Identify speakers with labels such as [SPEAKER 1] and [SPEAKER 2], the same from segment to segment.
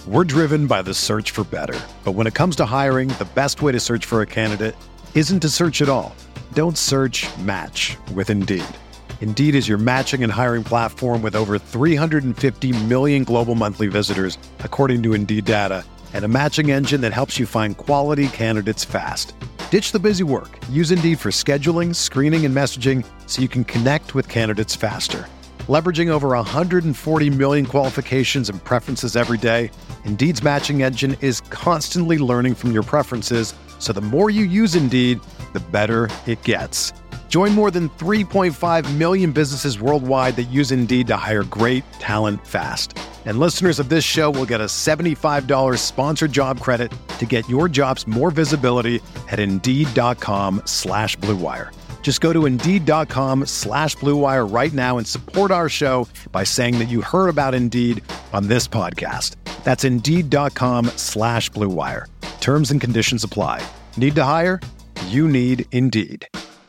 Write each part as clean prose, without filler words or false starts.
[SPEAKER 1] We're driven by the search for better. But when it comes to hiring, the best way to search for a candidate isn't to search at all. Don't search, match with Indeed. Indeed is your matching and hiring platform with over 350 million global monthly visitors, according to Indeed data, and a matching engine that helps you find quality candidates fast. Ditch the busy work. Use Indeed for scheduling, screening, and messaging so you can connect with candidates faster. Leveraging over 140 million qualifications and preferences every day, Indeed's matching engine is constantly learning from your preferences, so the more you use Indeed, the better it gets. Join more than 3.5 million businesses worldwide that use Indeed to hire great talent fast. And listeners of this show will get a $75 sponsored job credit to get your jobs more visibility at Indeed.com/Blue Wire. Just go to Indeed.com/Blue Wire right now and support our show by saying that you heard about Indeed on this podcast. That's Indeed.com/Blue Wire. Terms and conditions apply. Need to hire? You need Indeed.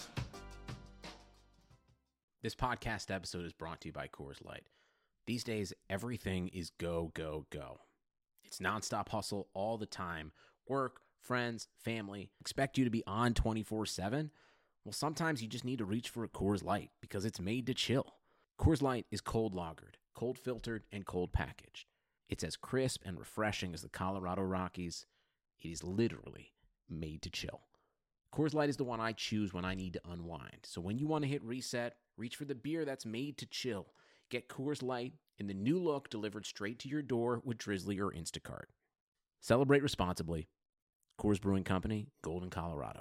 [SPEAKER 2] This podcast episode is brought to you by Coors Light. These days, everything is go, go, go. It's nonstop hustle all the time. Work, friends, family, expect you to be on 24/7. Well, sometimes you just need to reach for a Coors Light because it's made to chill. Coors Light is cold lagered, cold filtered, and cold packaged. It's as crisp and refreshing as the Colorado Rockies. It is literally made to chill. Coors Light is the one I choose when I need to unwind. So when you want to hit reset, reach for the beer that's made to chill. Get Coors Light in the new look delivered straight to your door with Drizzly or Instacart. Celebrate responsibly. Coors Brewing Company, Golden, Colorado.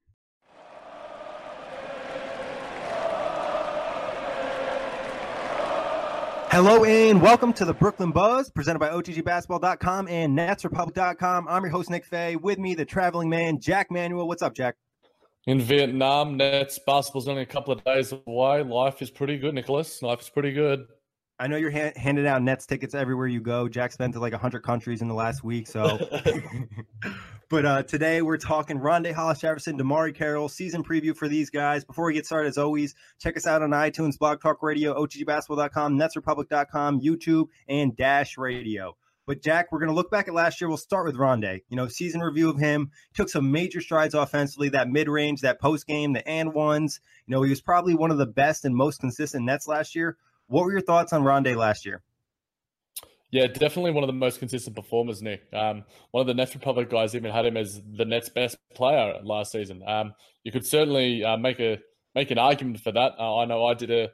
[SPEAKER 3] Hello and welcome to the Brooklyn Buzz, presented by OTGBasketball.com and NetsRepublic.com. I'm your host, Nick Fay. With me, the traveling man, Jack Manuel. What's up, Jack?
[SPEAKER 4] In Vietnam, Nets basketball's only a couple of days away. Life is pretty good, Nicholas. Life is pretty good.
[SPEAKER 3] I know you're handing out Nets tickets everywhere you go. Jack's been to like 100 countries in the last week, so. But today we're talking Rondae Hollis-Jefferson, DeMarre Carroll, season preview for these guys. Before we get started, as always, check us out on iTunes, Blog Talk Radio, OTGBasketball.com, NetsRepublic.com, YouTube, and Dash Radio. But, Jack, we're going to look back at last year. We'll start with Rondae. You know, season review of him. Took some major strides offensively, that mid-range, that post-game, the and ones. You know, he was probably one of the best and most consistent Nets last year. What were your thoughts on Rondae last year?
[SPEAKER 4] Yeah, definitely one of the most consistent performers, Nick. One of the Nets Republic guys even had him as the Nets' best player last season. You could certainly make an argument for that. I know I did a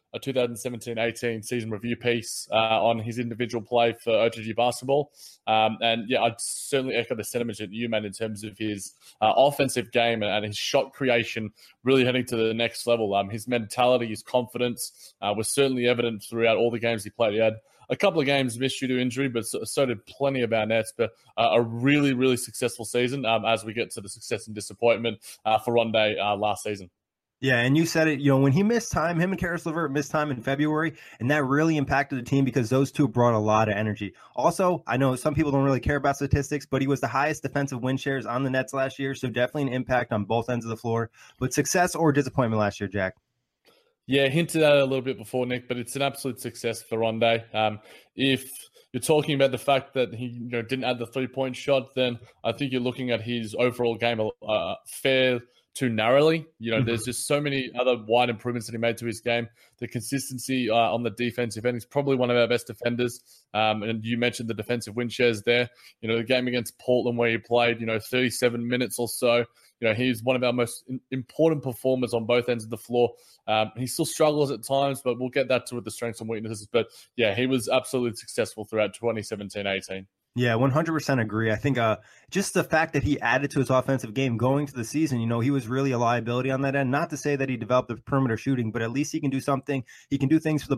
[SPEAKER 4] 2017-18 season review piece on his individual play for OTG basketball. And yeah, I'd certainly echo the sentiment that you made in terms of his offensive game and his shot creation really heading to the next level. His mentality, his confidence was certainly evident throughout all the games he played. He had a couple of games missed due to injury, but so did plenty of our Nets. But a really, really successful season as we get to the success and disappointment for Rondae last season.
[SPEAKER 3] Yeah, and you said it, you know, when he missed time, him and Karis LeVert missed time in February, and that really impacted the team because those two brought a lot of energy. Also, I know some people don't really care about statistics, but he was the highest defensive win shares on the Nets last year, so definitely an impact on both ends of the floor. But success or disappointment last year, Jack?
[SPEAKER 4] Yeah, hinted at it a little bit before, Nick, but it's an absolute success for Rondae. If you're talking about the fact that he didn't add the three-point shot, then I think you're looking at his overall game fair too narrowly. There's just so many other wide improvements that he made to his game. The consistency on the defensive end, he's probably one of our best defenders. And you mentioned the defensive win shares there. The game against Portland where he played, 37 minutes or so. He's one of our most important performers on both ends of the floor. He still struggles at times, but we'll get that to with the strengths and weaknesses. But yeah, he was absolutely successful throughout 2017-18.
[SPEAKER 3] Yeah, 100% agree. I think just the fact that he added to his offensive game going to the season, he was really a liability on that end. Not to say that he developed the perimeter shooting, but at least he can do something. He can do things with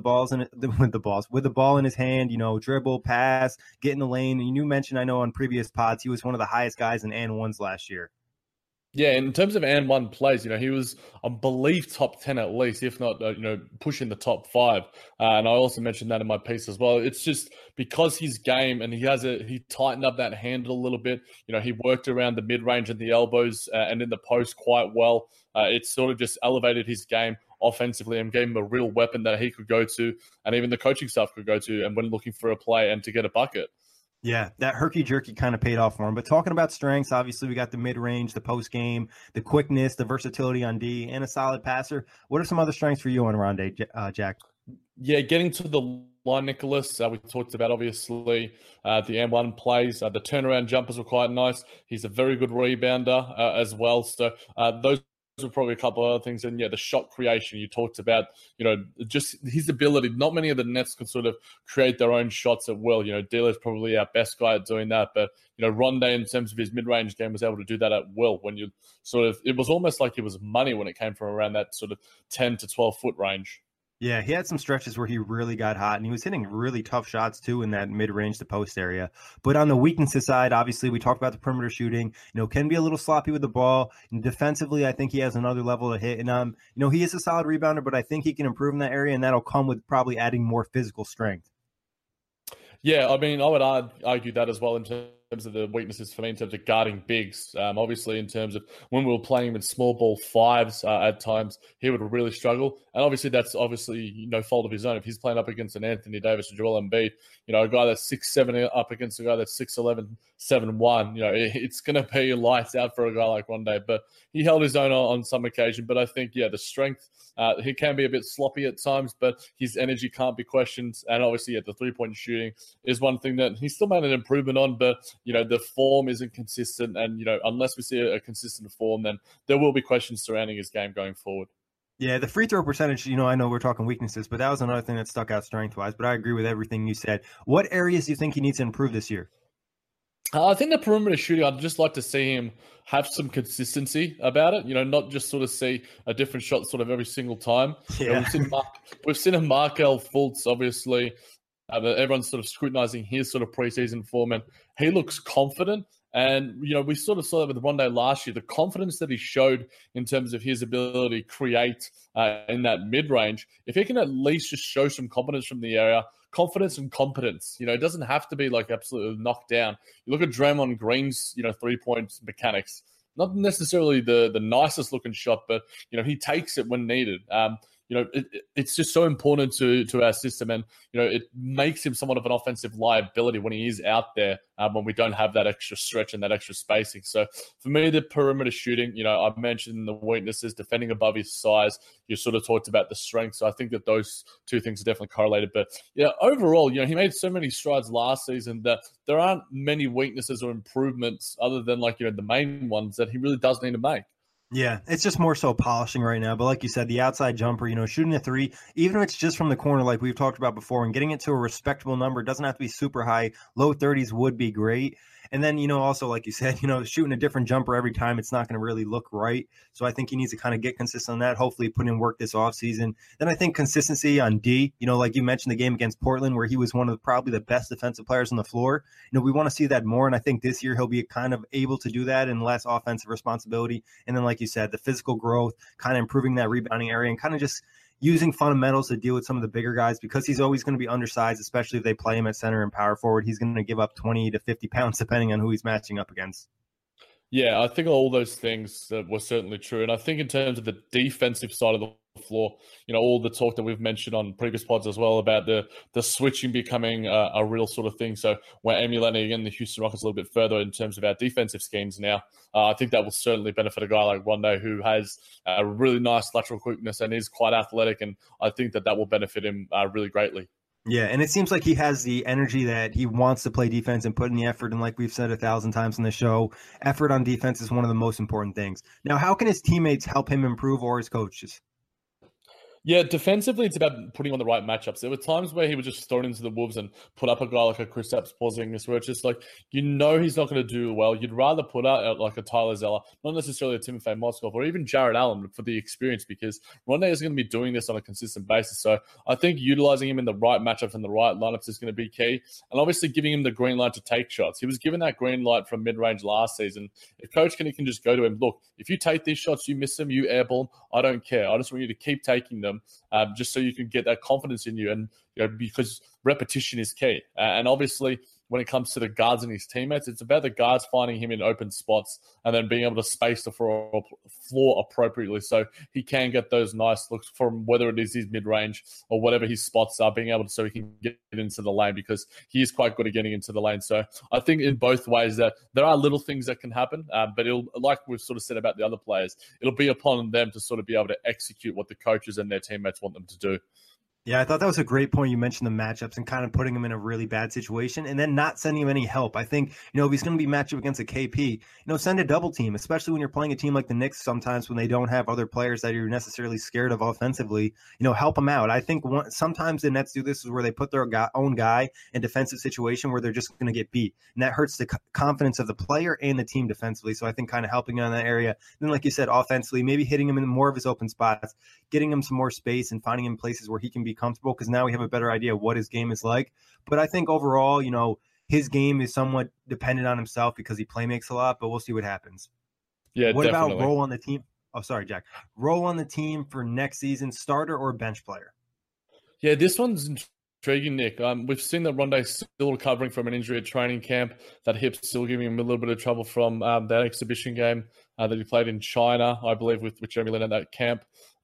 [SPEAKER 3] the ball in his hand, dribble, pass, get in the lane. And you mentioned, I know on previous pods, he was one of the highest guys in and ones last year.
[SPEAKER 4] Yeah, in terms of and one plays, he was, I believe, top 10 at least, if not, pushing the top 5. And I also mentioned that in my piece as well. It's just because his game and he tightened up that handle a little bit. He worked around the mid-range and the elbows and in the post quite well. It sort of just elevated his game offensively and gave him a real weapon that he could go to and even the coaching staff could go to and when looking for a play and to get a bucket.
[SPEAKER 3] Yeah, that herky-jerky kind of paid off for him. But talking about strengths, obviously we got the mid-range, the post-game, the quickness, the versatility on D, and a solid passer. What are some other strengths for you on Rondé, Jack?
[SPEAKER 4] Yeah, getting to the line, Nicholas, we talked about, obviously, the M1 plays. The turnaround jumpers were quite nice. He's a very good rebounder as well. So those are probably a couple of other things. And, yeah, the shot creation you talked about, just his ability. Not many of the Nets can sort of create their own shots at will. D'Lo's probably our best guy at doing that. But, Rondé, in terms of his mid-range game, was able to do that at will when you it was almost like it was money when it came from around that sort of 10 to 12-foot range.
[SPEAKER 3] Yeah, he had some stretches where he really got hot, and he was hitting really tough shots too in that mid-range to post area. But on the weaknesses side, obviously, we talked about the perimeter shooting. Can be a little sloppy with the ball. And defensively, I think he has another level to hit. And he is a solid rebounder, but I think he can improve in that area, and that'll come with probably adding more physical strength.
[SPEAKER 4] Yeah, I mean, I would argue that as well in terms of the weaknesses for me in terms of guarding bigs. Obviously, in terms of when we were playing with small ball fives at times, he would really struggle. And obviously, that's no fault of his own. If he's playing up against an Anthony Davis or Joel Embiid, a guy that's 6'7" up against a guy that's 6'11", 7'1", it's going to be lights out for a guy like Rondé. But he held his own on some occasion. But I think, the strength, he can be a bit sloppy at times, but his energy can't be questioned. And obviously, the three-point shooting is one thing that he still made an improvement on, but the form isn't consistent, and unless we see a consistent form, then there will be questions surrounding his game going forward.
[SPEAKER 3] Yeah, the free throw percentage, I know we're talking weaknesses, but that was another thing that stuck out strength-wise, but I agree with everything you said. What areas do you think he needs to improve this year?
[SPEAKER 4] I think the perimeter shooting, I'd just like to see him have some consistency about it, not just sort of see a different shot sort of every single time.
[SPEAKER 3] Yeah.
[SPEAKER 4] We've seen a Markelle Fultz, obviously, everyone's sort of scrutinizing his sort of preseason form, and he looks confident. And, we sort of saw that with Rondé last year, the confidence that he showed in terms of his ability to create in that mid-range. If he can at least just show some confidence from the area, confidence and competence, it doesn't have to be like absolutely knocked down. You look at Draymond Green's, 3-point mechanics, not necessarily the nicest looking shot, but, he takes it when needed. It's just so important to our system, and it makes him somewhat of an offensive liability when he is out there when we don't have that extra stretch and that extra spacing. So for me, the perimeter shooting, I mentioned the weaknesses, defending above his size. You sort of talked about the strength, so I think that those two things are definitely correlated. But overall, he made so many strides last season that there aren't many weaknesses or improvements other than the main ones that he really does need to make.
[SPEAKER 3] Yeah, it's just more so polishing right now. But like you said, the outside jumper, shooting a three, even if it's just from the corner like we've talked about before, and getting it to a respectable number, doesn't have to be super high. Low 30s would be great. And then, also, like you said, shooting a different jumper every time, it's not going to really look right. So I think he needs to kind of get consistent on that, hopefully put in work this offseason. Then I think consistency on D, like you mentioned the game against Portland where he was one of probably the best defensive players on the floor. We want to see that more. And I think this year he'll be kind of able to do that in less offensive responsibility. And then, like you said, the physical growth, kind of improving that rebounding area and kind of just using fundamentals to deal with some of the bigger guys because he's always going to be undersized, especially if they play him at center and power forward. He's going to give up 20 to 50 pounds depending on who he's matching up against.
[SPEAKER 4] Yeah, I think all those things were certainly true. And I think in terms of the defensive side of the floor, all the talk that we've mentioned on previous pods as well about the switching becoming a real sort of thing. So we're emulating again the Houston Rockets a little bit further in terms of our defensive schemes now. I think that will certainly benefit a guy like Rondé who has a really nice lateral quickness and is quite athletic. And I think that will benefit him really greatly.
[SPEAKER 3] Yeah, and it seems like he has the energy that he wants to play defense and put in the effort. And like we've said 1,000 times on the show, effort on defense is one of the most important things. Now, how can his teammates help him improve or his coaches?
[SPEAKER 4] Yeah, defensively, it's about putting on the right matchups. There were times where he was just thrown into the wolves and put up a guy like a Kristaps Porzingis, where it's just like, he's not going to do well. You'd rather put out like a Tyler Zeller, not necessarily a Timofey Mozgov, or even Jared Allen for the experience, because Rondé is going to be doing this on a consistent basis. So I think utilizing him in the right matchups and the right lineups is going to be key. And obviously giving him the green light to take shots. He was given that green light from mid-range last season. If Coach Kenny can just go to him, look, if you take these shots, you miss them, you airball, I don't care. I just want you to keep taking them. Just so you can get that confidence in you, and because repetition is key. And obviously, when it comes to the guards and his teammates. It's about the guards finding him in open spots and then being able to space the floor appropriately so he can get those nice looks from whether it is his mid-range or whatever his spots are, being able to so he can get into the lane because he is quite good at getting into the lane. So I think in both ways that there are little things that can happen, but it'll, like we've sort of said about the other players, it'll be upon them to sort of be able to execute what the coaches and their teammates want them to do.
[SPEAKER 3] Yeah, I thought that was a great point. You mentioned the matchups and kind of putting him in a really bad situation and then not sending him any help. I think, if he's going to be matched up against a KP, send a double team, especially when you're playing a team like the Knicks sometimes when they don't have other players that you're necessarily scared of offensively, help them out. I think sometimes the Nets do this is where they put their own guy in defensive situation where they're just going to get beat. And that hurts the confidence of the player and the team defensively. So I think kind of helping in that area. And then, like you said, offensively, maybe hitting him in more of his open spots, getting him some more space and finding him places where he can be comfortable because now we have a better idea of what his game is like. But I think overall, his game is somewhat dependent on himself because he playmakes a lot, but we'll see what happens.
[SPEAKER 4] Yeah,
[SPEAKER 3] what
[SPEAKER 4] definitely.
[SPEAKER 3] about role on the team? Oh, sorry, Jack. Role on the team for next season, starter or bench player?
[SPEAKER 4] Yeah, this one's intriguing, Nick. We've seen that Rondé's still recovering from an injury at training camp. That hip's still giving him a little bit of trouble from that exhibition game that he played in China, I believe, with Jeremy Lin at that camp.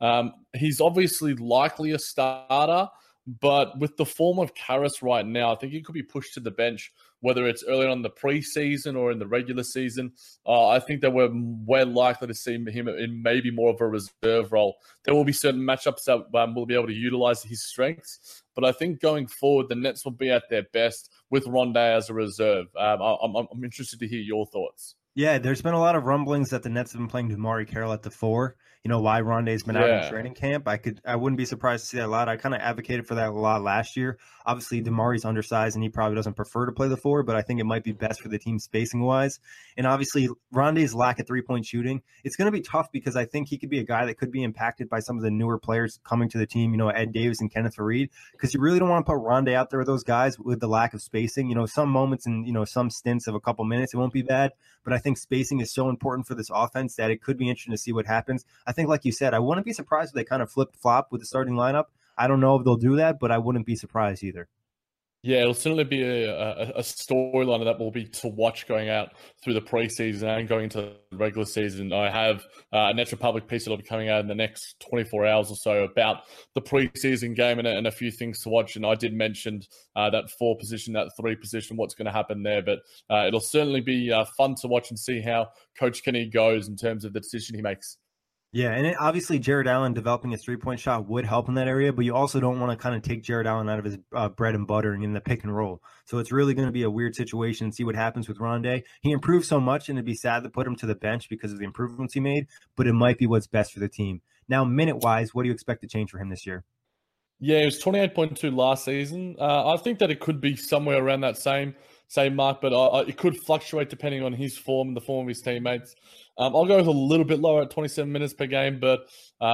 [SPEAKER 4] He's obviously likely a starter, but with the form of Caris right now, I think he could be pushed to the bench, whether it's early on in the preseason or in the regular season. I think that we're likely to see him in maybe more of a reserve role. There will be certain matchups that will be able to utilize his strengths, but I think going forward, the Nets will be at their best with Rondé as a reserve. I'm interested to hear your thoughts.
[SPEAKER 3] Yeah, there's been a lot of rumblings that the Nets have been playing DeMarre Carroll at the 4. Why Rondé's been out in training camp. I wouldn't be surprised to see that a lot. I kind of advocated for that a lot last year. Obviously, DeMarre's undersized and he probably doesn't prefer to play the 4, but I think it might be best for the team spacing wise. And obviously, Rondé's lack of 3-point shooting, it's going to be tough because I think he could be a guy that could be impacted by some of the newer players coming to the team, Ed Davis and Kenneth Faried, because you really don't want to put Rondé out there with those guys with the lack of spacing. Some moments and, some stints of a couple minutes, it won't be bad. But I think spacing is so important for this offense that it could be interesting to see what happens. I think, like you said, I wouldn't be surprised if they kind of flip-flop with the starting lineup. I don't know if they'll do that, but I wouldn't be surprised either.
[SPEAKER 4] Yeah, it'll certainly be a storyline that will be to watch going out through the preseason and going into the regular season. I have a Nets Republic piece that'll be coming out in the next 24 hours or so about the preseason game and a few things to watch. And I did mention that 4 position, that 3 position, what's going to happen there. But it'll certainly be fun to watch and see how Coach Kenny goes in terms of the decision he makes.
[SPEAKER 3] Yeah, and obviously Jared Allen developing his 3-point shot would help in that area, but you also don't want to kind of take Jared Allen out of his bread and butter in the pick and roll. So it's really going to be a weird situation and see what happens with Rondé. He improved so much, and it'd be sad to put him to the bench because of the improvements he made, but it might be what's best for the team. Now, minute-wise, what do you expect to change for him this year?
[SPEAKER 4] Yeah, it was 28.2 last season. I think that it could be somewhere around that same mark, but it could fluctuate depending on his form and the form of his teammates. I'll go with a little bit lower at 27 minutes per game, but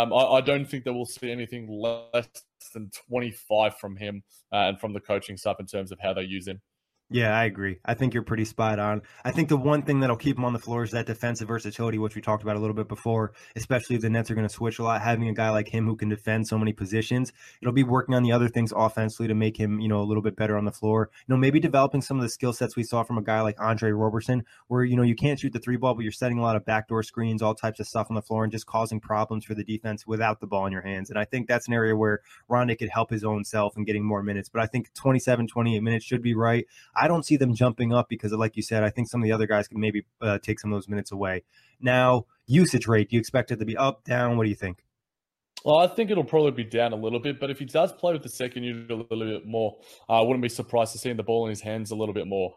[SPEAKER 4] I don't think that we'll see anything less than 25 from him and from the coaching staff in terms of how they use him.
[SPEAKER 3] Yeah, I agree. I think you're pretty spot on. I think the one thing that'll keep him on the floor is that defensive versatility, which we talked about a little bit before, especially if the Nets are going to switch a lot. Having a guy like him who can defend so many positions, it'll be working on the other things offensively to make him, a little bit better on the floor. Maybe developing some of the skill sets we saw from a guy like Andre Roberson, where, you can't shoot the 3-ball, but you're setting a lot of backdoor screens, all types of stuff on the floor and just causing problems for the defense without the ball in your hands. And I think that's an area where Rondé could help his own self and getting more minutes. But I think 27, 28 minutes should be right. I don't see them jumping up because, like you said, I think some of the other guys can maybe take some of those minutes away. Now, usage rate, do you expect it to be up, down? What do you think?
[SPEAKER 4] Well, I think it'll probably be down a little bit, but if he does play with the second unit a little bit more, I wouldn't be surprised to see the ball in his hands a little bit more.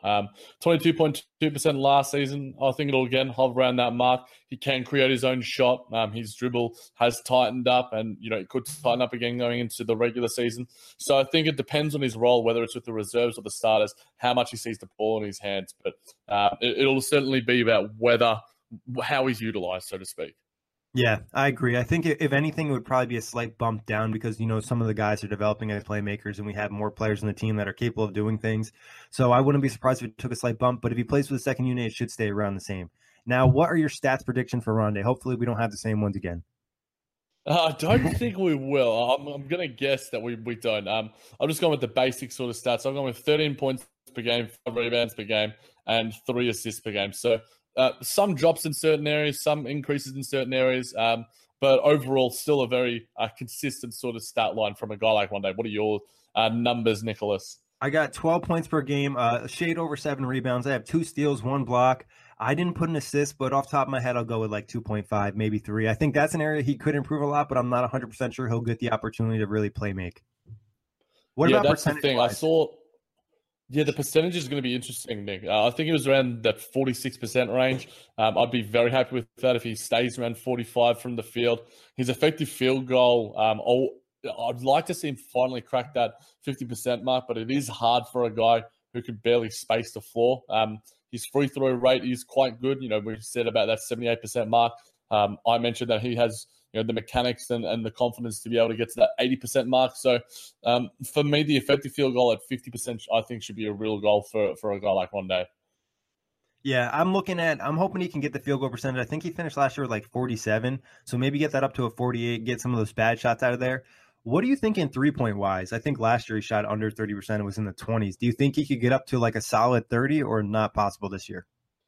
[SPEAKER 4] 22.2% last season. I think it'll again hover around that mark. He can create his own shot. His dribble has tightened up, and it could tighten up again going into the regular season. So I think it depends on his role, whether it's with the reserves or the starters, how much he sees the ball in his hands. But it'll certainly be about how he's utilized, so to speak.
[SPEAKER 3] Yeah, I agree. I think if anything, it would probably be a slight bump down because, some of the guys are developing as playmakers and we have more players on the team that are capable of doing things. So I wouldn't be surprised if it took a slight bump, but if he plays with the second unit, it should stay around the same. Now, what are your stats prediction for Rondé? Hopefully we don't have the same ones again.
[SPEAKER 4] I don't think we will. I'm going to guess that we don't. I'm just going with the basic sort of stats. I'm going with 13 points, per game, 5 rebounds per game, and 3 assists per game. So some drops in certain areas, some increases in certain areas, but overall still a very consistent sort of stat line from a guy like Rondae. What are your numbers, Nicholas?
[SPEAKER 3] I got 12 points per game, a shade over 7 rebounds. I have 2 steals, 1 block. I didn't put an assist, but off the top of my head, I'll go with like 2.5, maybe 3. I think that's an area he could improve a lot, but I'm not 100% sure he'll get the opportunity to really play make. What about
[SPEAKER 4] that's the thing. I
[SPEAKER 3] percentage-wise?
[SPEAKER 4] saw. Yeah, the percentage is going to be interesting, Nick. I think it was around that 46% range. I'd be very happy with that if he stays around 45 from the field. His effective field goal, I'd like to see him finally crack that 50% mark, but it is hard for a guy who could barely space the floor. His free throw rate is quite good. We said about that 78% mark. I mentioned that he has the mechanics and the confidence to be able to get to that 80% mark. So for me, the effective field goal at 50%, I think should be a real goal for a guy like Rondae.
[SPEAKER 3] Yeah, I'm hoping he can get the field goal percentage. I think he finished last year with like 47, so maybe get that up to a 48, get some of those bad shots out of there. What do you think in three-point wise? I think last year he shot under 30%. It was in the 20s. Do you think he could get up to like a solid 30 or not possible this year?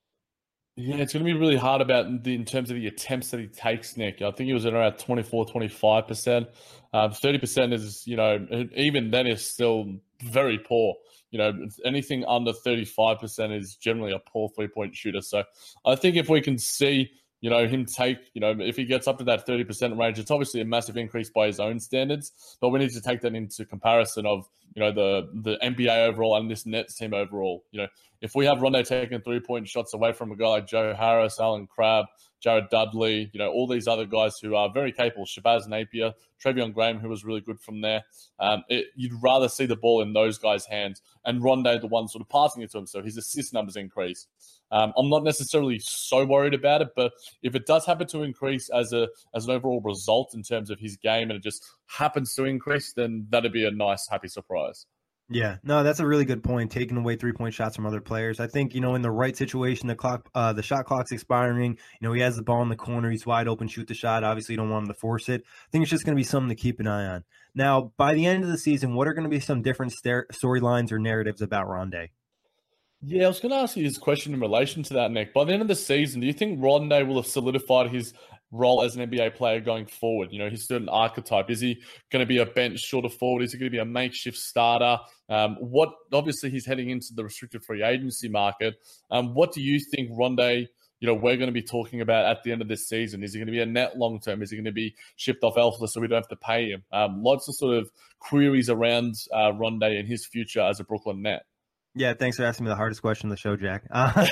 [SPEAKER 4] Yeah, it's going to be really hard in terms of the attempts that he takes, Nick. I think he was at around 24, 25%. 30% is, even then is still very poor. Anything under 35% is generally a poor three-point shooter. So I think if we can see, him take, if he gets up to that 30% range, it's obviously a massive increase by his own standards, but we need to take that into comparison of, the NBA overall and this Nets team overall. If we have Rondae taking 3-point shots away from a guy like Joe Harris, Alan Crabb, Jared Dudley, all these other guys who are very capable, Shabazz Napier, Trevion Graham, who was really good from there. You'd rather see the ball in those guys' hands and Rondae the one sort of passing it to him, so his assist numbers increase. I'm not necessarily so worried about it, but if it does happen to increase as an overall result in terms of his game and it just happens to increase, then that'd be a nice, happy surprise.
[SPEAKER 3] Yeah, no, that's a really good point. Taking away 3-point shots from other players. I think, in the right situation, the shot clock's expiring. He has the ball in the corner. He's wide open, shoot the shot. Obviously, you don't want him to force it. I think it's just going to be something to keep an eye on. Now, by the end of the season, what are going to be some different storylines or narratives about Rondae?
[SPEAKER 4] Yeah, I was going to ask you this question in relation to that, Nick. By the end of the season, do you think Rondae will have solidified his role as an NBA player going forward? His certain archetype. Is he going to be a bench shorter forward? Is he going to be a makeshift starter? Obviously he's heading into the restricted free agency market. What do you think Rondae, we're going to be talking about at the end of this season? Is he going to be a net long term? Is he going to be shipped off elsewhere so we don't have to pay him? Lots of sort of queries around Rondae and his future as a Brooklyn Net.
[SPEAKER 3] Yeah, thanks for asking me the hardest question of the show, Jack.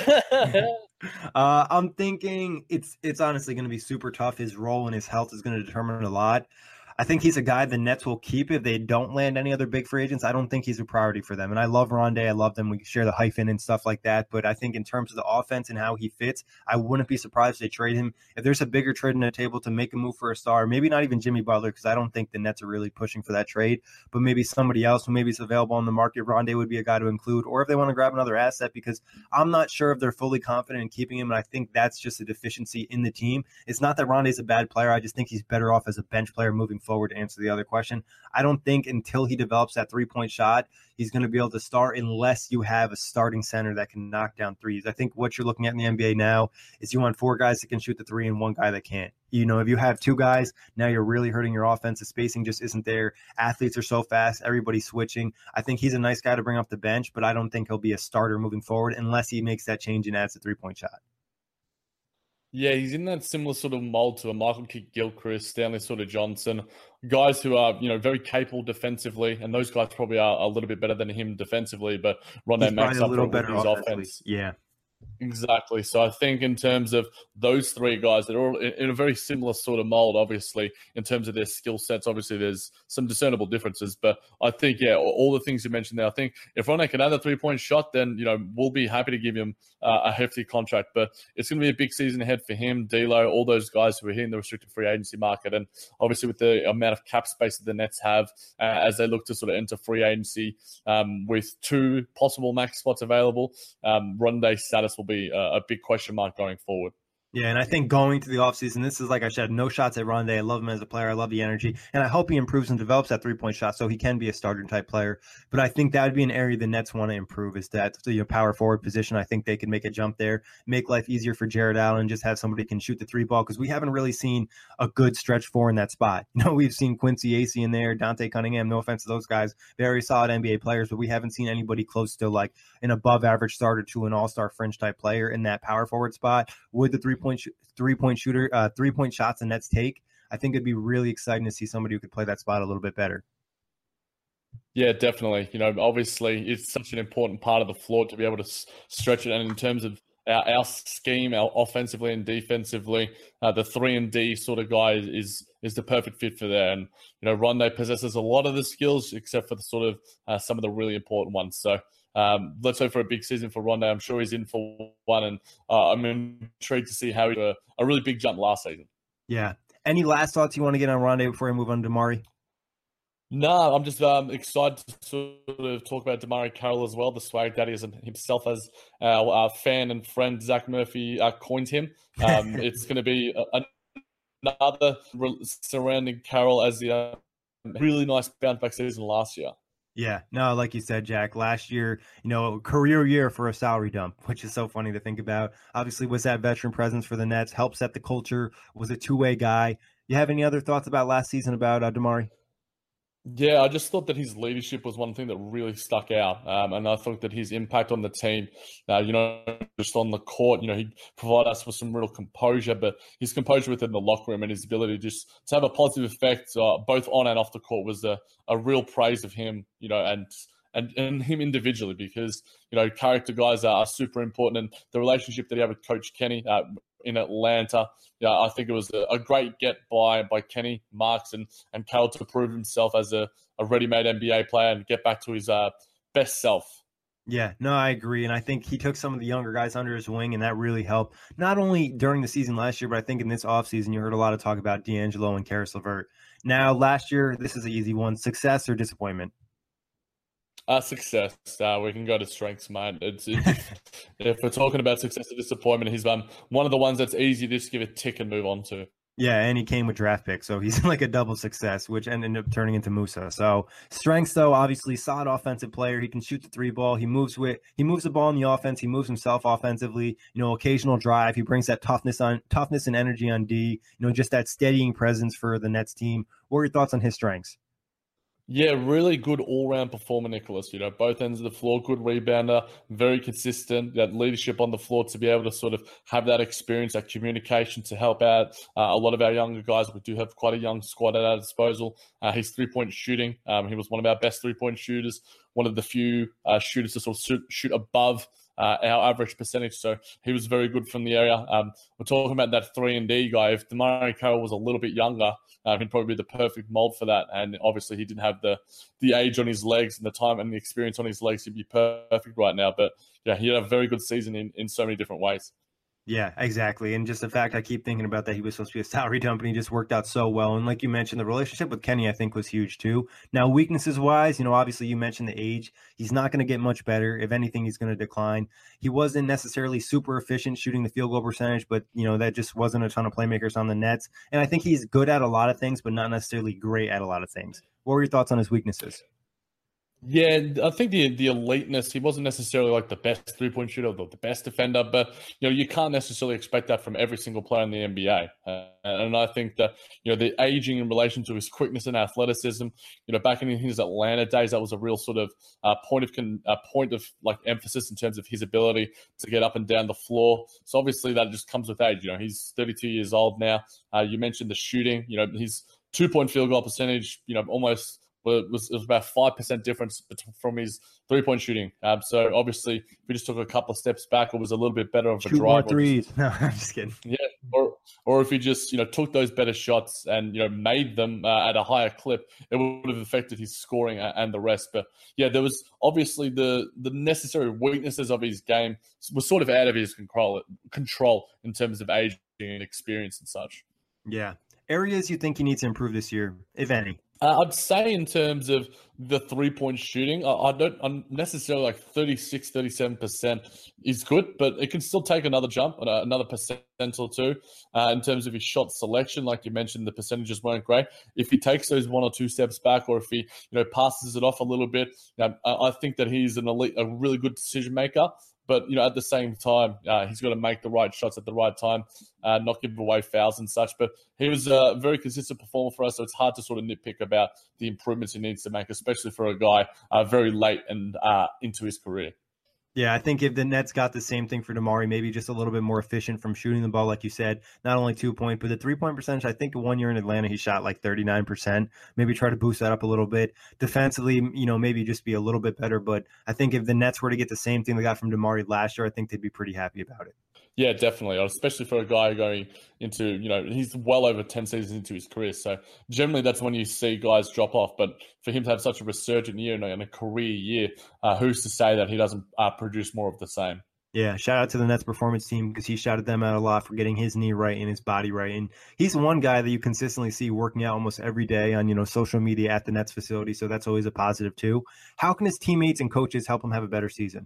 [SPEAKER 3] I'm thinking it's honestly going to be super tough. His role and his health is going to determine a lot. I think he's a guy the Nets will keep if they don't land any other big free agents. I don't think he's a priority for them. And I love Rondae. I love them. We share the hyphen and stuff like that. But I think in terms of the offense and how he fits, I wouldn't be surprised if they trade him. If there's a bigger trade on the table to make a move for a star, maybe not even Jimmy Butler, because I don't think the Nets are really pushing for that trade, but maybe somebody else who maybe is available on the market, Rondae would be a guy to include. Or if they want to grab another asset, because I'm not sure if they're fully confident in keeping him. And I think that's just a deficiency in the team. It's not that Rondae's a bad player. I just think he's better off as a bench player moving forward, to answer the other question. I don't think until he develops that 3-point shot, he's going to be able to start unless you have a starting center that can knock down threes. I think what you're looking at in the NBA now is you want 4 guys that can shoot the 3 and 1 guy that can't. If you have 2 guys, now you're really hurting your offense. The spacing just isn't there. Athletes are so fast. Everybody's switching. I think he's a nice guy to bring off the bench, but I don't think he'll be a starter moving forward unless he makes that change and adds the 3-point shot.
[SPEAKER 4] Yeah, he's in that similar sort of mold to a Michael Kidd-Gilchrist, Stanley sort of Johnson, guys who are, very capable defensively, and those guys probably are a little bit better than him defensively, but Rondae makes up for his offense.
[SPEAKER 3] Yeah.
[SPEAKER 4] Exactly. So I think in terms of those 3 guys that are all in a very similar sort of mold, obviously, in terms of their skill sets, obviously there's some discernible differences. But I think, all the things you mentioned there, I think if Rondae can add a 3-point shot, then, we'll be happy to give him a hefty contract. But it's going to be a big season ahead for him, D'Lo, all those guys who are hitting the restricted free agency market. And obviously with the amount of cap space that the Nets have as they look to sort of enter free agency with 2 possible max spots available, Rondae's status will be a big question mark going forward.
[SPEAKER 3] Yeah, and I think going to the offseason, this is, like I said, no shots at Rondé. I love him as a player. I love the energy. And I hope he improves and develops that three-point shot so he can be a starter type player. But I think that would be an area the Nets want to improve, is that power forward position. I think they could make a jump there, make life easier for Jared Allen, just have somebody who can shoot the three ball, because we haven't really seen a good stretch four in that spot. We've seen Quincy Acey in there, Dante Cunningham, no offense to those guys, very solid NBA players, but we haven't seen anybody close to like an above average starter to an all-star fringe type player in that power forward spot. With the three-point shots the Nets take, I think it'd be really exciting to see somebody who could play that spot a little bit better.
[SPEAKER 4] Yeah, definitely. Obviously, it's such an important part of the floor to be able to stretch it. And in terms of our scheme, our offensively and defensively, the 3-and-D sort of guy is the perfect fit for there. And Rondé possesses a lot of the skills, except for the sort of some of the really important ones. So let's hope for a big season for Rondé. I'm sure he's in for one, and I'm intrigued to see how he did a really big jump last season.
[SPEAKER 3] Yeah. Any last thoughts you want to get on Rondé before we move on to DeMarre?
[SPEAKER 4] No, I'm just excited to sort of talk about DeMarre Carroll as well, the swag daddy himself, as our fan and friend Zach Murphy coined him. It's going to be another surrounding Carroll as the really nice bounce back season last year.
[SPEAKER 3] Yeah, no, like you said, Jack, last year, career year for a salary dump, which is so funny to think about. Obviously, was that veteran presence for the Nets, helped set the culture, was a two-way guy. You have any other thoughts about last season about DeMarre?
[SPEAKER 4] Yeah, I just thought that his leadership was one thing that really stuck out. And I thought that his impact on the team, just on the court, he provided us with some real composure, but his composure within the locker room and his ability just to have a positive effect, both on and off the court, was a real praise of him, and him individually, because, character guys are super important. And the relationship that he had with Coach Kenny in Atlanta, I think it was a great get by Kenny, Marks, and Carroll to prove himself as a ready-made NBA player and get back to his best self.
[SPEAKER 3] Yeah, no, I agree. And I think he took some of the younger guys under his wing, and that really helped, not only during the season last year, but I think in this offseason, you heard a lot of talk about D'Angelo and Caris LeVert. Now, last year, this is an easy one. Success or disappointment?
[SPEAKER 4] Success. We can go to strengths, mate. If we're talking about success or disappointment, he's one of the ones that's easy to just give a tick and move on to.
[SPEAKER 3] Yeah, and he came with draft picks, so he's like a double success, which ended up turning into Musa. So strengths, though, obviously solid offensive player. He can shoot the three ball. He moves the ball in the offense. He moves himself offensively. Occasional drive. He brings that toughness and energy on D. Just that steadying presence for the Nets team. What are your thoughts on his strengths?
[SPEAKER 4] Yeah, really good all-round performer, Nicholas. Both ends of the floor, good rebounder, very consistent, that leadership on the floor to be able to sort of have that experience, that communication to help out a lot of our younger guys. We do have quite a young squad at our disposal. His three-point shooting, he was one of our best three-point shooters, one of the few shooters to sort of shoot above our average percentage. So he was very good from the area. We're talking about that 3-and-D guy. If DeMarre Carroll was a little bit younger, he'd probably be the perfect mold for that. And obviously he didn't have the age on his legs and the time and the experience on his legs. He'd be perfect right now. But yeah, he had a very good season in so many different ways.
[SPEAKER 3] Yeah, exactly. And just the fact I keep thinking about that he was supposed to be a salary dump and he just worked out so well. And like you mentioned, the relationship with Kenny, I think, was huge too. Now, weaknesses wise, obviously you mentioned the age. He's not going to get much better. If anything, he's going to decline. He wasn't necessarily super efficient shooting the field goal percentage, but that just wasn't a ton of playmakers on the Nets. And I think he's good at a lot of things, but not necessarily great at a lot of things. What were your thoughts on his weaknesses?
[SPEAKER 4] Yeah, I think the eliteness, he wasn't necessarily like the best three-point shooter or the best defender, but, you can't necessarily expect that from every single player in the NBA. And I think that, the aging in relation to his quickness and athleticism, back in his Atlanta days, that was a real sort of point of like emphasis in terms of his ability to get up and down the floor. So obviously that just comes with age. He's 32 years old now. You mentioned the shooting, his 2-point field goal percentage, almost was about 5% difference from his three-point shooting. So obviously, if we just took a couple of steps back, it was a little bit better of a
[SPEAKER 3] drive.
[SPEAKER 4] More
[SPEAKER 3] threes. No, I'm just kidding.
[SPEAKER 4] Yeah, or if he just took those better shots and made them at a higher clip, it would have affected his scoring and the rest. But yeah, there was obviously the necessary weaknesses of his game was sort of out of his control in terms of age and experience and such.
[SPEAKER 3] Yeah. Areas you think he needs to improve this year, if any?
[SPEAKER 4] I'd say in terms of the three-point shooting, I'm necessarily like 36, 37% is good, but it can still take another jump, another percent or two. In terms of his shot selection, like you mentioned, the percentages weren't great. If he takes those one or two steps back, or if he passes it off a little bit, I think that he's a really good decision maker. But, at the same time, he's got to make the right shots at the right time, not give away fouls and such. But he was a very consistent performer for us, so it's hard to sort of nitpick about the improvements he needs to make, especially for a guy very late and into his career.
[SPEAKER 3] Yeah, I think if the Nets got the same thing for DeMarre, maybe just a little bit more efficient from shooting the ball, like you said, not only 2-point, but the 3-point percentage. I think 1 year in Atlanta, he shot like 39%. Maybe try to boost that up a little bit. Defensively, maybe just be a little bit better. But I think if the Nets were to get the same thing they got from DeMarre last year, I think they'd be pretty happy about it.
[SPEAKER 4] Yeah, definitely. Especially for a guy going into, he's well over 10 seasons into his career. So generally that's when you see guys drop off. But for him to have such a resurgent year and a career year, who's to say that he doesn't produce more of the same?
[SPEAKER 3] Yeah, shout out to the Nets performance team because he shouted them out a lot for getting his knee right and his body right. And he's one guy that you consistently see working out almost every day on, social media at the Nets facility. So that's always a positive too. How can his teammates and coaches help him have a better season?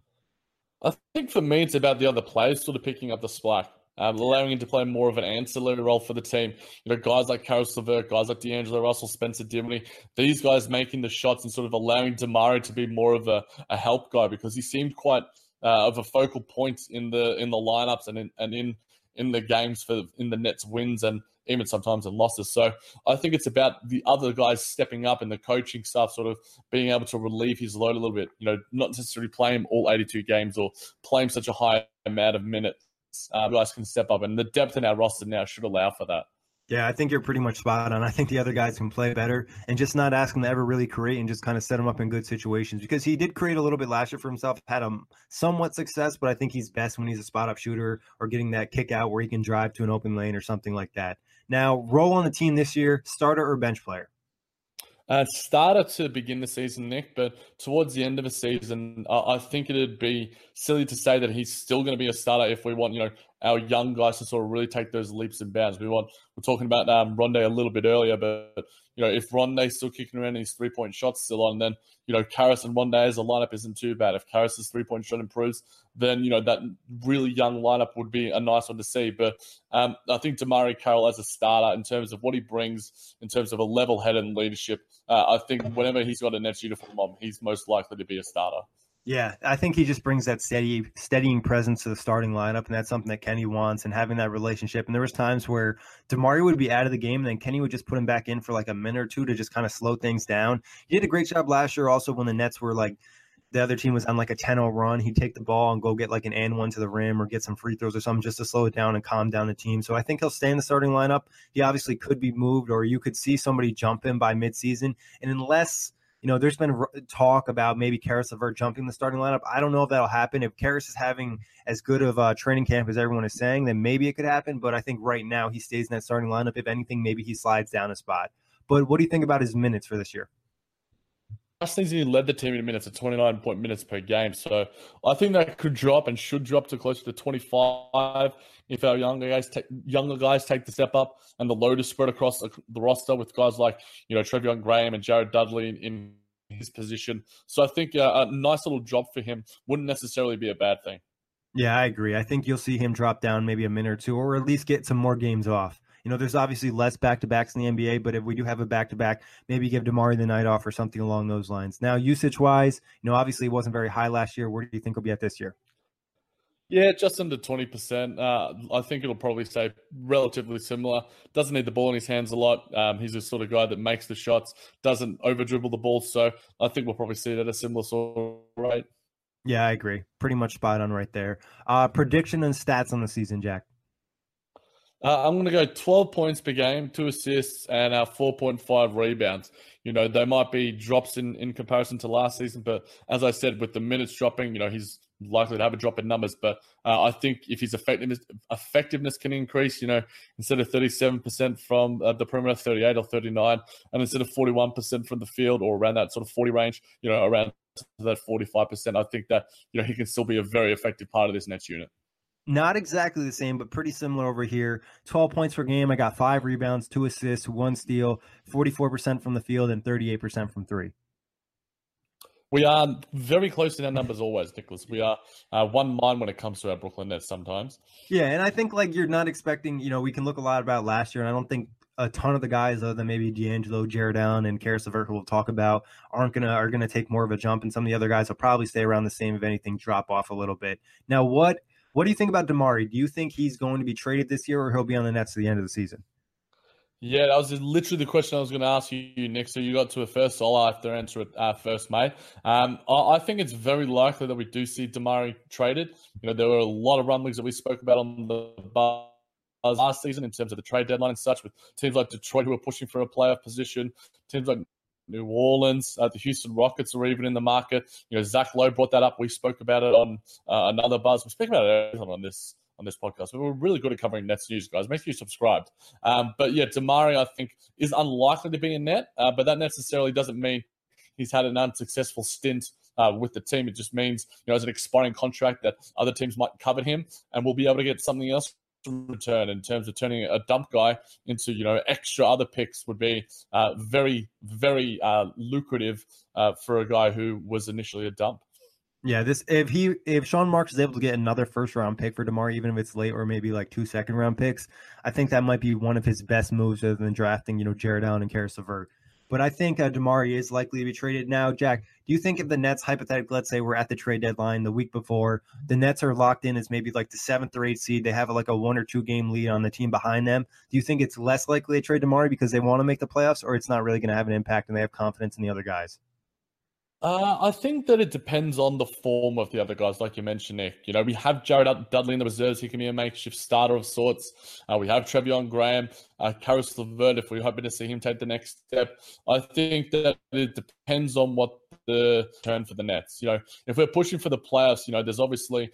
[SPEAKER 4] I think for me, it's about the other players sort of picking up the slack, allowing him to play more of an ancillary role for the team. Guys like Caris LeVert, guys like D'Angelo Russell, Spencer Dinwiddie, these guys making the shots and sort of allowing DeMarre to be more of a help guy because he seemed quite of a focal point in the lineups and in the games in the Nets wins and even sometimes in losses. So I think it's about the other guys stepping up and the coaching staff sort of being able to relieve his load a little bit, not necessarily play him all 82 games or play him such a high amount of minutes. Guys can step up, and the depth in our roster now should allow for that.
[SPEAKER 3] Yeah, I think you're pretty much spot on. I think the other guys can play better and just not ask him to ever really create and just kind of set him up in good situations because he did create a little bit last year for himself, had a somewhat success, but I think he's best when he's a spot-up shooter or getting that kick out where he can drive to an open lane or something like that. Now, role on the team this year, starter or bench player?
[SPEAKER 4] Starter to begin the season, Nick, but towards the end of the season, I think it'd be silly to say that he's still going to be a starter if we want, our young guys to sort of really take those leaps and bounds. We're talking about Rondé a little bit earlier, but if Rondé's still kicking around and his 3-point shot's still on, then Caris and Rondé as a lineup isn't too bad. If Caris's 3-point shot improves, then that really young lineup would be a nice one to see. But I think DeMarre Carroll as a starter, in terms of what he brings, in terms of a level-headed leadership, I think whenever he's got a Nets uniform on, he's most likely to be a starter.
[SPEAKER 3] Yeah, I think he just brings that steadying presence to the starting lineup, and that's something that Kenny wants, and having that relationship. And there was times where DeMarre would be out of the game, and then Kenny would just put him back in for like a minute or two to just kind of slow things down. He did a great job last year also when the Nets were like the other team was on like a 10-0 run. He'd take the ball and go get like an and one to the rim or get some free throws or something just to slow it down and calm down the team. So I think he'll stay in the starting lineup. He obviously could be moved, or you could see somebody jump him by midseason. And unless there's been talk about maybe Caris LeVert jumping the starting lineup. I don't know if that'll happen. If Caris is having as good of a training camp as everyone is saying, then maybe it could happen. But I think right now he stays in that starting lineup. If anything, maybe he slides down a spot. But what do you think about his minutes for this year?
[SPEAKER 4] Last season, he led the team in minutes at 29 minutes per game. So I think that could drop and should drop to closer to 25 if our younger guys take the step up and the load is spread across the roster with guys like, Trevion Graham and Jared Dudley in his position. So I think a nice little drop for him wouldn't necessarily be a bad thing.
[SPEAKER 3] Yeah, I agree. I think you'll see him drop down maybe a minute or two, or at least get some more games off. There's obviously less back-to-backs in the NBA, but if we do have a back-to-back, maybe give DeMarre the night off or something along those lines. Now, usage-wise, obviously it wasn't very high last year. Where do you think he'll be at this year?
[SPEAKER 4] Yeah, just under 20%. I think it'll probably stay relatively similar. Doesn't need the ball in his hands a lot. He's the sort of guy that makes the shots, doesn't over-dribble the ball. So I think we'll probably see it at a similar sort of rate.
[SPEAKER 3] Yeah, I agree. Pretty much spot on right there. Prediction and stats on the season, Jack.
[SPEAKER 4] I'm going to go 12 points per game, 2 assists, and 4.5 rebounds. They might be drops in comparison to last season, but as I said, with the minutes dropping, he's likely to have a drop in numbers. But I think if his effectiveness can increase, instead of 37% from the perimeter, 38 or 39, and instead of 41% from the field or around that sort of 40 range, around that 45%, I think that, he can still be a very effective part of this Nets unit.
[SPEAKER 3] Not exactly the same, but pretty similar over here. 12 points per game. I got 5 rebounds, 2 assists, 1 steal, 44% from the field, and 38% from three.
[SPEAKER 4] We are very close in our numbers always, Nicholas. We are one mind when it comes to our Brooklyn Nets sometimes.
[SPEAKER 3] Yeah, and I think like you're not expecting, we can look a lot about last year, and I don't think a ton of the guys other than maybe D'Angelo, Jared Allen, and Karis LeVert, who we'll talk about, are gonna take more of a jump, and some of the other guys will probably stay around the same, if anything, drop off a little bit. Now, what do you think about DeMarre? Do you think he's going to be traded this year, or he'll be on the Nets to the end of the season?
[SPEAKER 4] Yeah, that was literally the question I was going to ask you, Nick. So you got to a first, so I'll have to answer it first, mate. I think it's very likely that we do see DeMarre traded. There were a lot of rumblings that we spoke about on the buzz last season in terms of the trade deadline and such, with teams like Detroit who were pushing for a playoff position, teams like New Orleans, the Houston Rockets are even in the market. Zach Lowe brought that up. We spoke about it on another buzz. We speak about it on this podcast. We're really good at covering Nets news, guys. Make sure you subscribe. But yeah, DeMarre, I think, is unlikely to be a Net, but that necessarily doesn't mean he's had an unsuccessful stint with the team. It just means, as an expiring contract that other teams might covet him, and we'll be able to get something else in return in terms of turning a dump guy into, extra other picks would be very, very lucrative for a guy who was initially a dump.
[SPEAKER 3] Yeah, if Sean Marks is able to get another first round pick for DeMarre, even if it's late, or maybe like 2 second round picks, I think that might be one of his best moves other than drafting, Jared Allen and Karis LeVert. But I think DeMarre is likely to be traded now. Jack, do you think if the Nets, hypothetically, let's say we're at the trade deadline the week before, the Nets are locked in as maybe like the 7th or 8th seed, they have like a 1 or 2 game lead on the team behind them, do you think it's less likely to trade DeMarre because they want to make the playoffs, or it's not really going to have an impact and they have confidence in the other guys?
[SPEAKER 4] I think that it depends on the form of the other guys, like you mentioned, Nick. We have Jared Dudley in the reserves. He can be a makeshift starter of sorts. We have Treveon Graham, Karis LeVert, if we're hoping to see him take the next step. I think that it depends on what the turn for the Nets. If we're pushing for the playoffs, there's obviously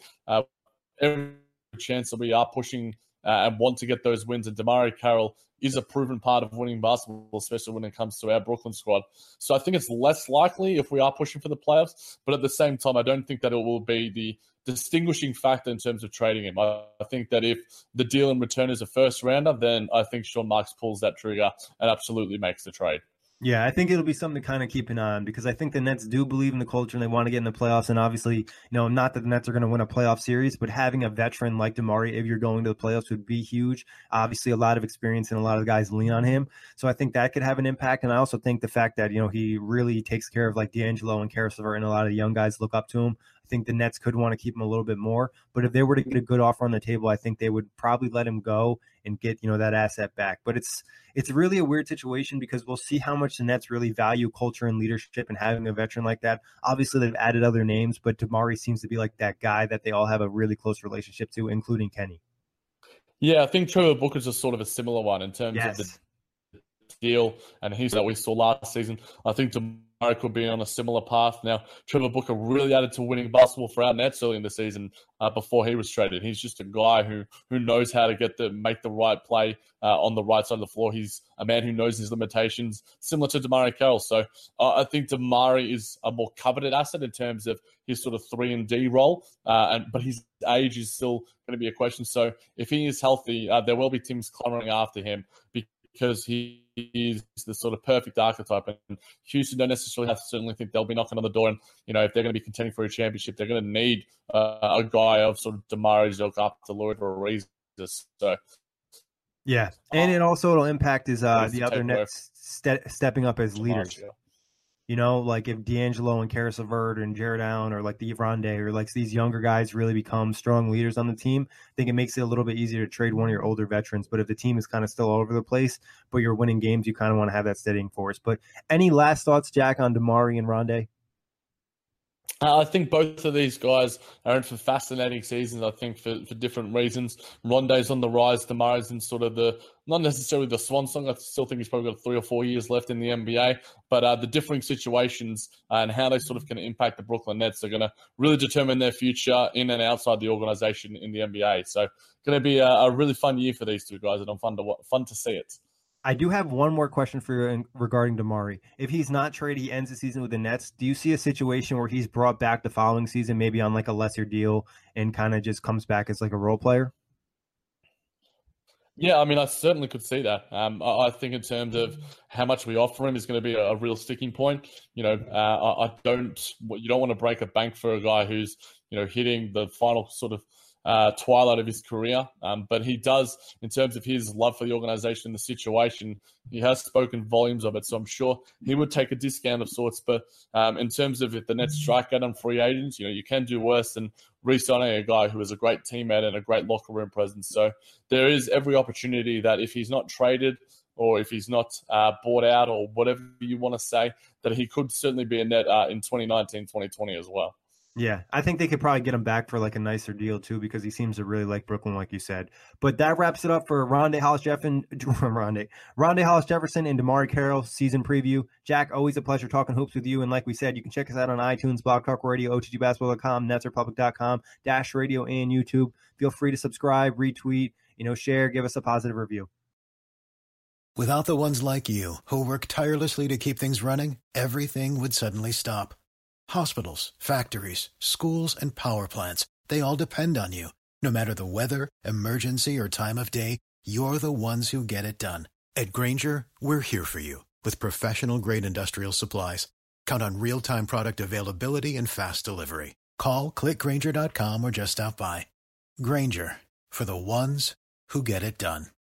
[SPEAKER 4] every chance that we are pushing and want to get those wins. And DeMarre Carroll is a proven part of winning basketball, especially when it comes to our Brooklyn squad. So I think it's less likely if we are pushing for the playoffs. But at the same time, I don't think that it will be the distinguishing factor in terms of trading him. I think that if the deal in return is a first rounder, then I think Sean Marks pulls that trigger and absolutely makes the trade.
[SPEAKER 3] Yeah, I think it'll be something to kind of keep an eye on, because I think the Nets do believe in the culture and they want to get in the playoffs. And obviously, not that the Nets are going to win a playoff series, but having a veteran like DeMarre, if you're going to the playoffs, would be huge. Obviously, a lot of experience and a lot of guys lean on him. So I think that could have an impact. And I also think the fact that, he really takes care of like D'Angelo and Karis LeVert, and a lot of young guys look up to him. I think the Nets could want to keep him a little bit more. But if they were to get a good offer on the table, I think they would probably let him go and get, that asset back. But it's really a weird situation, because we'll see how much the Nets really value culture and leadership and having a veteran like that. Obviously, they've added other names, but DeMarre seems to be like that guy that they all have a really close relationship to, including Kenny.
[SPEAKER 4] Yeah, I think Trevor Booker's a sort of a similar one in terms of the deal and he's that we saw last season. I think DeMarre could be on a similar path. Now, Trevor Booker really added to winning basketball for our Nets early in the season before he was traded. He's just a guy who knows how to make the right play on the right side of the floor. He's a man who knows his limitations, similar to DeMarre Carroll. So I think DeMarre is a more coveted asset in terms of his sort of 3-and-D role, but his age is still going to be a question. So if he is healthy, there will be teams clamoring after him because he is the sort of perfect archetype. And Houston don't necessarily certainly think they'll be knocking on the door. And, if they're going to be contending for a championship, they're going to need a guy of sort of DeMarre's ilk up to Lord for a reason. So,
[SPEAKER 3] yeah. And it'll impact the other Nets stepping up as leaders. Like if D'Angelo and Karis LeVert and Jared Allen, or like the Rondae, or like these younger guys really become strong leaders on the team, I think it makes it a little bit easier to trade one of your older veterans. But if the team is kind of still all over the place, but you're winning games, you kind of want to have that steadying force. But any last thoughts, Jack, on DeMarre and Rondae?
[SPEAKER 4] I think both of these guys are in for fascinating seasons, I think, for different reasons. Rondae's on the rise. DeMarre's in sort of not necessarily the swan song. I still think he's probably got 3 or 4 years left in the NBA. But the differing situations and how they sort of can impact the Brooklyn Nets are going to really determine their future in and outside the organization in the NBA. So going to be a really fun year for these two guys, and I'm fun to see it.
[SPEAKER 3] I do have one more question for you regarding Damari. If he's not traded, he ends the season with the Nets. Do you see a situation where he's brought back the following season, maybe on like a lesser deal, and kind of just comes back as like a role player?
[SPEAKER 4] Yeah, I mean, I certainly could see that. I think in terms of how much we offer him is going to be a real sticking point. You don't want to break a bank for a guy who's, hitting the final sort of twilight of his career. But he does, in terms of his love for the organization and the situation, he has spoken volumes of it. So I'm sure he would take a discount of sorts. But in terms of if the Nets strike out on free agents, you can do worse than re-signing a guy who is a great teammate and a great locker room presence. So there is every opportunity that if he's not traded or if he's not bought out or whatever you want to say, that he could certainly be a Net in 2019, 2020 as well.
[SPEAKER 3] Yeah, I think they could probably get him back for like a nicer deal too, because he seems to really like Brooklyn, like you said. But that wraps it up for Rondae Hollis-Jefferson and DeMarre Carroll season preview. Jack, always a pleasure talking hoops with you. And like we said, you can check us out on iTunes, Blog Talk Radio, OTGBasketball.com, NetsRepublic.com, Dash Radio, and YouTube. Feel free to subscribe, retweet, share, give us a positive review.
[SPEAKER 5] Without the ones like you who work tirelessly to keep things running, everything would suddenly stop. Hospitals, factories, schools, and power plants, they all depend on you. No matter the weather, emergency, or time of day, you're the ones who get it done. At Grainger, we're here for you with professional-grade industrial supplies. Count on real-time product availability and fast delivery. Call, click Grainger.com, or just stop by. Grainger, for the ones who get it done.